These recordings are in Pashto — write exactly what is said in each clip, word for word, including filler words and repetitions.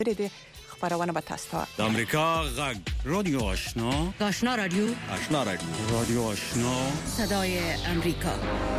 د خبرونه به تاسو ته د امریکا غږ رادیو آشنا آشنا رادیو آشنا رادیو رادیو آشنا صدای امریکا.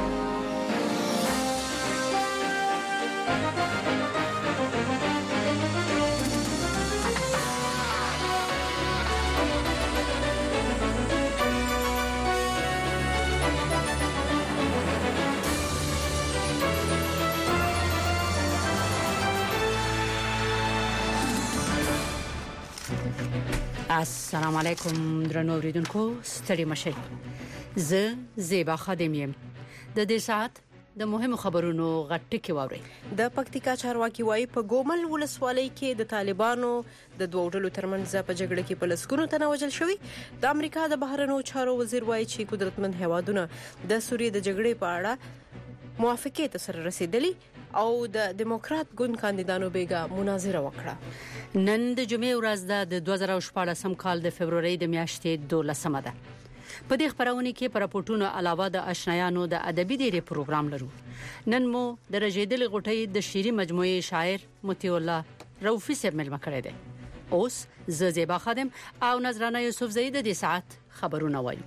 السلام علیکم درنو اوریدونکو، ستړي مشئ. زه زیبا خادم یم. د دې ساعت د مهمو خبرونو غټکی ووري. د پکتیکا چارواکي وایي په ګومل ولسوالۍ کې د طالبانو د دوه ډلو ترمنځ په جګړه کې په لسګونو تنه وژل شوي. د امریکا د بهرنیو چارو وزیر وایي چې قدرتمند هیوادونه د سوریې د جګړې په اړه موافقه ته سره رسیدلی او د دیموکرات ګوند کاندیدانو بیګه مناظره وکړه. نن د جمعې ورځ ده د دوه زره شپږ کال د فبرवरी د میاشتې دولسمه ده. په دې خبرونه کې پر راپورټونو علاوه د آشنایانو د ادبي ډیری پروګرام لرو. نن مو د رجیدل غټۍ د شيري مجموعه شاعر مطیع الله روفي سره ملما کړی دی. اوس زه زیبا خادم او نظرانه یوسف زید د ساعت خبرونه وایي.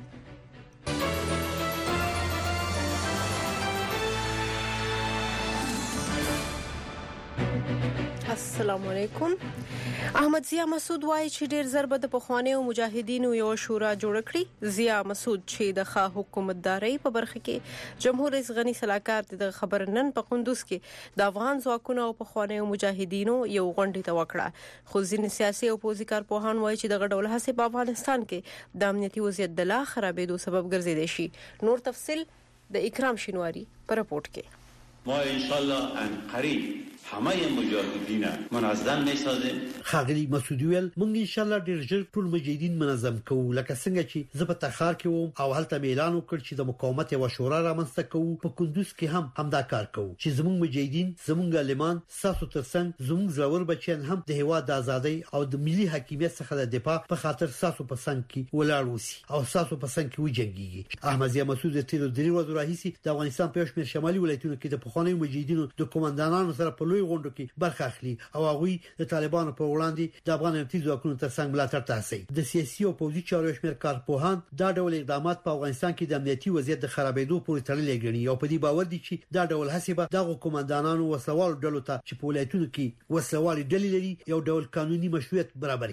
السلام علیکم. احمد ضیا مسعود وایي چې ډیر ضربه د پخوانیو مجاهدینو یو شورا جوړ کړی. ضیا مسعود چې د ښه حکومتداري په برخه کې جمهور رئیس غنی صلاحکار د خبر نن په قندوز کې د افغان ځواکونو او پخوانیو مجاهدینو یو غونډه ته وکړه. خو ځینې سیاسي او پولیسي کارپوهان وایي چې د غډول حساب په افغانستان کې د امنیتي وضعیت د لا خرابېدو سبب ګرځیدي شي. نور تفصيل د اکرام شینواری په راپورټ کې. ما ان شاء الله ان قریب همه مجاهدین منظم میسازیم. خاغلی مسعود ویل مونږ ان شاء الله ډیر ژر ټول مجاهدین منظم کوو، لکه څنګه چې زه په تخار کې وم او هلته اعلان وکړ چې د مقاومت او شورا رامنځته کوو. په کندوز کې هم همدا کار کوو چې زموږ مجاهدین زموږ لمان ساسو ترڅنګ زموږ زړور بچیان هم د هیواد د ازادۍ او د ملي حاکمیت څخه د دفاع په خاطر ساسو په څنګ کې ولاړ وسی او ساسو په څنګ کې وجنګيږي. احمد ضیا مسعود د تیرو درې ورځې راهیسي د افغانستان په شمیر شمالي ولایتونو کې د پخوانیو مجاهدینو د کمانډانانو سره په لوی غونډو کې برخه اخلي او هغه د طالبانو په وړاندې د افغان امنیتي ځواکونو ترڅنګ ملاتړ تاسي. د سیاسي او پوځي چارو شمیر کارپوهان دا ډول اقدامات په افغانستان کې د امنیتي وضعیت د خرابېدو پورې تړلي ګڼي او په دې باور دي چې دا ډول حسابه دغه کمانډانانو وسوال ډلو ته چې په ولایتونو کې وسوال ډلې لري یو ډول قانوني مشروعیت برابر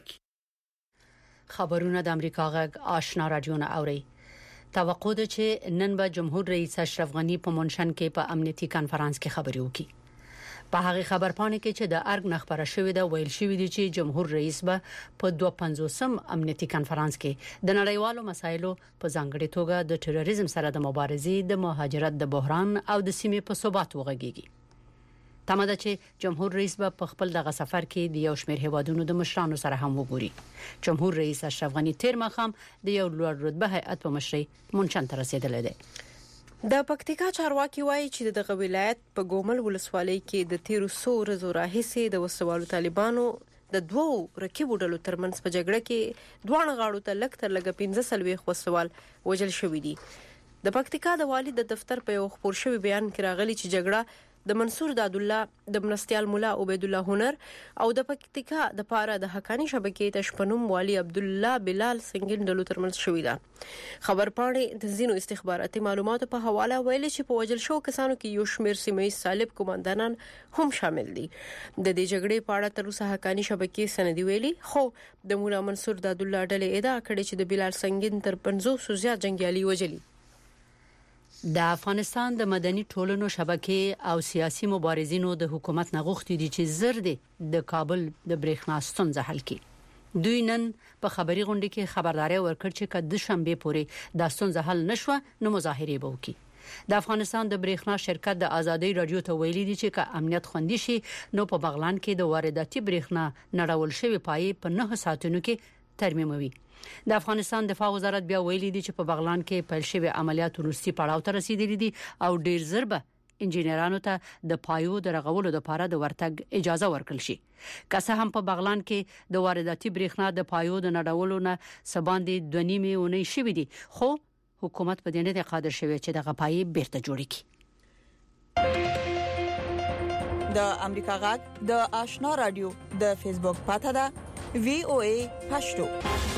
کړي. خبرونه د امریکا غږ آشنا رادیو نه اوري. توقع ده چې نن به جمهور رئیس اشرف غنی په منشن کې په امنیتي کانفرنس کې خبري وکړي. په هغه خبرپاڼه کې چې د ارګ نخبره شوې ده ویل شوې دي چې جمهور رئیس به په دوه پنځوسم امنیتي کانفرنس کې د نړیوالو مسایلو په ځانګړي توګه د تروریزم سره د مبارزې، د مهاجرت د بحران او د سیمې په ثبات وغږیږي. تمه ده چې جمهور رئیس به په خپل دغه سفر کې د یو شمېر هیوادونو د مشرانو سره هم وګوري. جمهور رئیس اشرف غنی تیر مخام د یو لوړ رتبه هیئت په مشرۍ منشن ته رسیدلی دی. د پکتیکا چارواکي وایي چې دغه ولایت په ګومل ولسوالۍ کې د تیرو سو ورځو راهیسې د وسوالو طالبانو د دوو رقیبو ډلو ترمنځ په جګړه کې دوه غاړو ته لک تر لګ پنځه سلوي وسوال وژل شوې دي. د پکتیکا د والي د دفتر په یو خبر شوی بیان کې راغلي چې جګړه د منصور داد الله د مرستيال مولا عبید الله هنر او د پکتیکا د پاره د حقانی شبکې تشپنوم والی عبد الله بلال سنگین ډلو ترمنځ شوې ده. خبرپاڼې د زینو استخباراتي معلوماتو په حواله ویلي چې په وژل شو کسانو کې یو شمېر سیمې صالب کمانډانان هم شامل دي. د دې جګړې په اړه تر اوسه حقانی شبکې سندې ویلي، خو د مولا منصور داد الله ډلې ادعا کړې چې د بلال سنگین تر پنځوس زیات جنگیالي وژلي. د افغانستان د مدني ټولنو شبکې او سیاسي مبارزینو د حکومت نه غوښتي دي چې زر دي د کابل د برېښنا ستونزه حل کړي. دوی نن په خبري غونډه کې خبرداري ورکړ چې کله د شنبه پورې د ستونزه حل نشوه نو مظاهره به وکړي. د افغانستان د برېښنا شرکت د ازادي رادیو ته ویلي دي چې که امنیت خوندي شي نو په بغلان کې د وارداتي برېښنا نړول شوی پای په نه ساعتونو کې ترمیموي. د افغانستان دفاع وزارت بیا ویلي دي چې په بغلان کې پیل شوی عملیات وروستي پړاو ته رسیدلي دي او ډیر زر به انجینرانو ته د پایو د رغولو لپاره د ورتګ اجازه ورکړل شي. که څه هم په بغلان کې د وارداتي برېښنا د پایو د نړولو نه سباندې دوه نیمه اونۍ شوې دي، خو حکومت په دې نه قادر شوی چې دغه پای بیرته جوړ کړي. د امریکا غږ د آشنا رادیو د فیسبوک پاڼه ده وی او ای پښتو.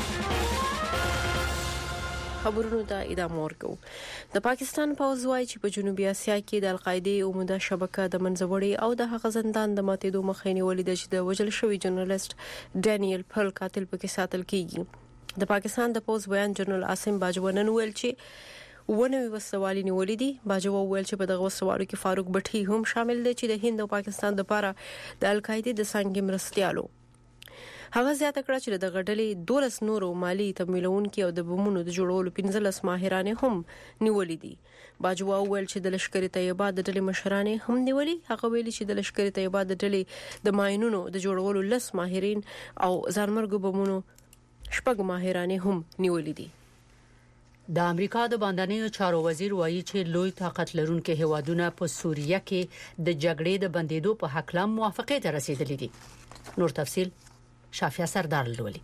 خبرونو ته ادامه ورکو. د پاکستان پوځ وايي چې په جنوبي اسیا کې د القاعده عموده شبکه د منځوړي او د هغه زندان د ماتېدو مخینه ولیدل چې د وجل شوی ژورنالیست ډانیل پل قاتل پکې ساتل کیږي. د پاکستان د پوځ بیان جنرال عاصم باجوه نن ویل چې ونه وسوالي نیولې دي. باجوه ویل چې په دغه وسوالو کې فاروق بټي هم شامل دي چې د هند او پاکستان لپاره د القاعده د څنګه مرستيالو. هغه زیاته کړه چې د غډلې دولس نورو مالی تمویلونکو او د بمونو د جوړولو پنځلس ماهران هم نیولې دي. باجوه ویل چې د لشکري طیبه د ډلې مشران هم نیولې. هغه ویل چې د لشکري طیبه د ډلې د ماينونو د جوړولو لس ماهرین او ځانمرګ بمونو شپږ ماهران هم نیولې دي. د امریکا د باندنیو چارو وزیر وایي چې لوی طاقت لرونکو هوادونه په سوریه کې د جګړې د بندیدو په حق لا موافقه ته رسیدلې دي. نور تفصيل شافیا سردار لولي.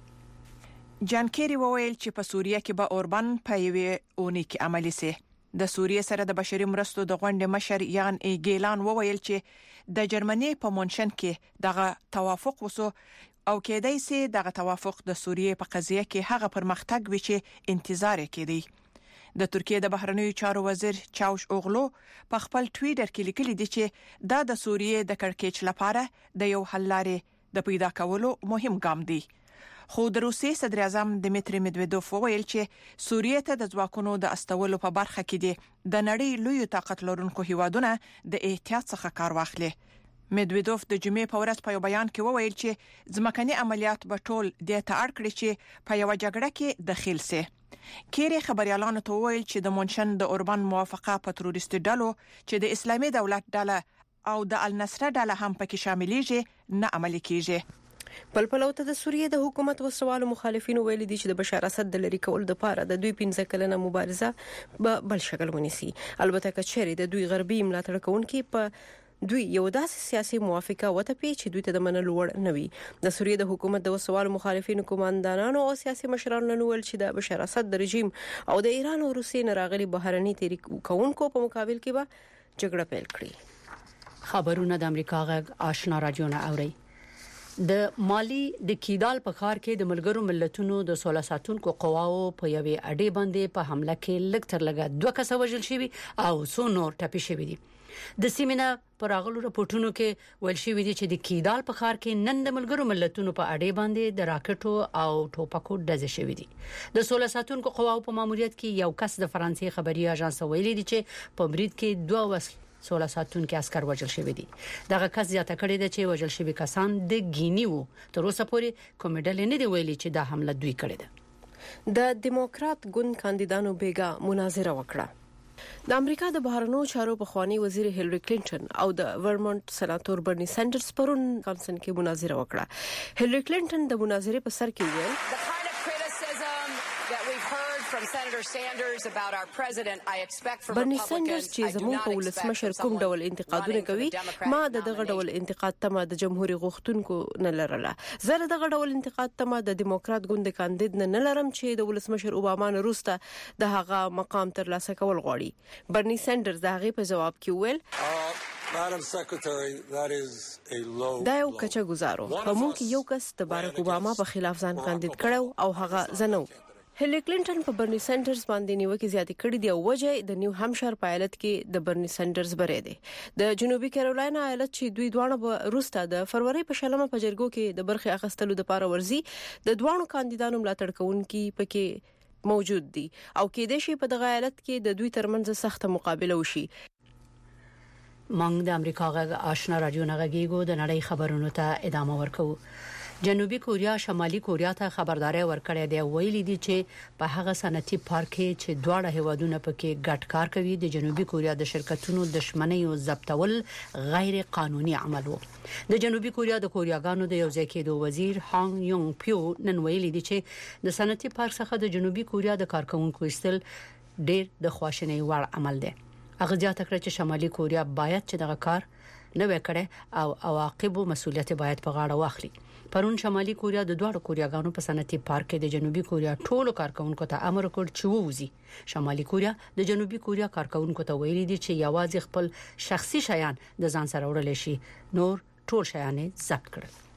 جان کیری وویل چې په سوریه کې به اوربان په یوې اونۍ کې عملی سي. د سوریه سره د بشري مرستو د غونډې مشر یان ای ګیلان وویل چې د جرمني په مونشن کې دغه توافق وسو او کېدای سي دغه توافق د سوریه په قضیه کې هغه پرمختګ وي چې انتظار کېدی. د ترکیه د بهرنیو چارو وزیر چاوش اوغلو په خپل ټویټر کې لیکلي دي چې دا د سوریه د کړکېچ لپاره د یو حل لارې د پیدا کولو مهم ګام دی. خو د روسیې صدر اعظم دمیتری مدویدوف وویل چې سوریه ته د ځواکونو د استولو په برخه کې دي د نړۍ لوی طاقت لرونکو هیوادونه د احتیاط څخه کار واخلي. مدویدوف د جمعې په ورځ په یو بیان کې وویل چې ځمکني عملیات به ټول د تاړ کړی چې په یو جګړه کې داخل سي. کیری خبريالانو ته وویل چې د مونشن د اوربان موافقه په تروریستي ډلو چې د اسلامي دولت ډله او د النصر ډله هم پکې شاملېږي نه عملي کیږي. پلپلوته د سوریه د حکومت وسوالو مخالفین ویل دي چې د بشار اسد د لری کول د پاره د دوی پنځه کلنه مبارزه به بل شکل ونیسي. البته کچېری د دوی غربي ملاتړ کوونکي په دوی یو داسې سیاسي موافقه وته پی چې دوی ته د منلو وړ نه وي. د سوریه د حکومت د وسوالو مخالفین کوماندانانو او سیاسي مشرانو نوول چې د بشار اسد د رژیم او د ایران او روسیې نه راغلي بهرني تحریک کوونکو په مقابل کې به جګړه پیل کړي. خبرونه د امریکا غږ آشنا رادیو نه اوري. د مالی د کیدال په ښار کې د ملګرو ملتونو د سوله ساتونکو قواو په یوې اډې باندې په حمله کې لږ تر لږه دوه کسه وژل شوي او څو نور ټپي شوي دي. د سیمینه پراغلو راپورټونو کې ویل شوی دی چې د کیدال په ښار کې نن د ملګرو ملتونو په اډې باندې د راکټو او ټوپکو ډزې شوې دي. د سوله ساتونکو قواو په ماموریت کې یو کس د فرانسې خبري اژانس ویلي دی چې په برید کې دوه وسل سوله ساتونکو عسكر وژل شوی دي. دغه کس زیاته کړی دی چې وژل شوی کسان د ګینی وو. تر اوسه پورې کوم ډلې نه دی ویلي چې دا حمله دوی کړې ده. د دیموکرات ګوند کاندیدانو بیګا مناظره وکړه. د امریکا د بهرنیو چارو په خوانی وزیر هیلری کلینټن او د ورمونټ سناتور برنی سانډرز پرون کانسن کې مناظره وکړه. هیلری کلینټن د مناظرې په سر کې ویل برنی سانډرز چې زموږ په ولسمشر کوم ډول انتقادونه کوي ما د دغه ډول انتقاد تمه د جمهوریت غوښتونکو نه لرله. زه دغه ډول انتقاد تمه د دیموکرات ګوند کاندید نه لرم چې د ولسمشر اوباما نه وروسته د هغه مقام تر لاسه کول غواړي. برنی سانډرز د هغه په جواب کې ویل دا یو کچا گزارو په موږ کې یو کس د بارک اوباما په خلاف ځان کاندید کړو او هغه زنو. هیلری کلینټن په برنی سانډرز باندې نیوکه زیاتې کړې دي او وجه د نیو همشایر په ایالت کې د برنی سانډرز بری دی. د جنوبي کیرولینا ایالت چې دوی دوانه به روسته د فروری په شلمه په جرګو کې د برخي اخستلو د پاره ورزي د دوانو کاندیدانو ملاتړ کوونکي پکې موجود دي او کې د شي په دغه ایالت کې د دوی ترمنځ سخت مقابله وشي. مونږ د امریکا غږ آشنا رادیو نه غږیږو. د نړۍ خبرونو ته ادامه ورکو. جنوبي کوریا شمالي کوریا ته خبرداري ورکړې ده ویلي دي چې په هغه صنعتي پارک کې چې دواړه هیوادونه پکې ګډ کار کوي د جنوبي کوریا د شرکتونو دښمنۍ او ضبطول غیر قانوني عمل وو. د جنوبي کوریا د کوریاګانو د یو ځای کېدو وزیر هانګ یونګ پیو نن ویلي دي چې د صنعتي پارک څخه د جنوبي کوریا د کارکونکو استل ډېر د خواشینۍ وړ عمل دی. هغه ځاته کړ چې شمالي کوریا باید چې دغه کار نه وکړي او عواقب او مسولیت باید په غاړه واخلي. پرون شمالي کوریا د دوه کوریاګانو په صنعتي پارک کې د جنوبي کوریا ټولو کارکونکو ته امر وکړ چې ووزي. شمالي کوریا د جنوبي کوریا کارکونکو ته ویلي دي چې یوازې خپل شخصي شیان د ځان سره وړل شي، نور ټول شیان ضبط کړل.